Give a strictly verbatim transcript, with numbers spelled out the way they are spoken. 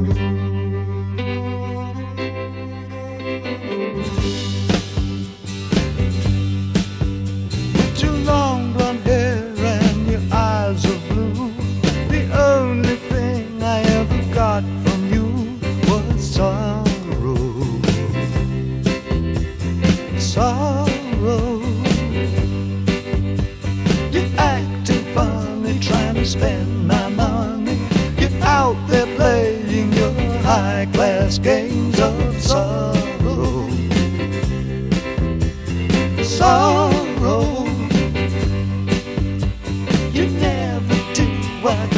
With your long blonde hair and your eyes of blue, the only thing I ever got from you was sorrow. Sorrow. You're acting funny, trying to spend my money. You're out there playing your high-class games of sorrow. Sorrow. You never do what